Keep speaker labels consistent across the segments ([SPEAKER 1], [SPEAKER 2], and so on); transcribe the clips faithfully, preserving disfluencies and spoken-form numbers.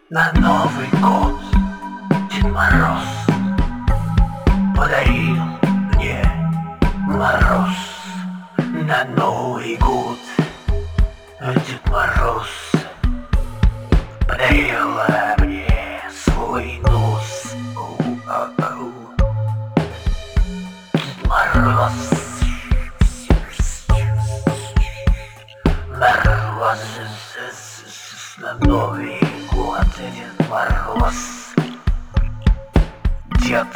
[SPEAKER 1] На Новый год Дед Мороз подарил мне мороз. На Новый год Дед Мороз подарил мне свой нос. Оу-оу-оу. Дед Мороз, Мороз, на Новый год Дед Мороз. Дед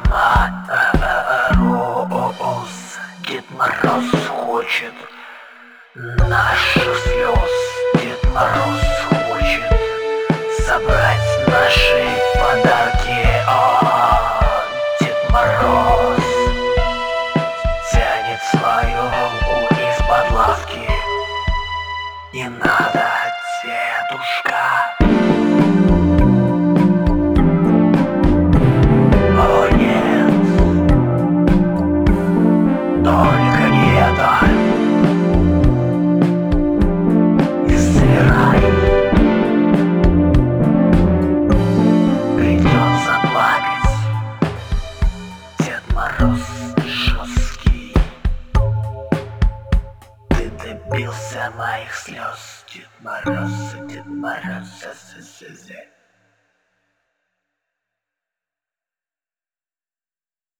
[SPEAKER 1] Мороз, Дед Мороз хочет наших слез. Дед Мороз хочет собрать наши подарки. А Дед Мороз тянет свою руку из-под лавки. Не надо, дедушка. О нет, только не это. Не собирай. Придется плакать. Дед Мороз жесткий. Ты добился моих слез. Дед Мороз, Дед Мороз,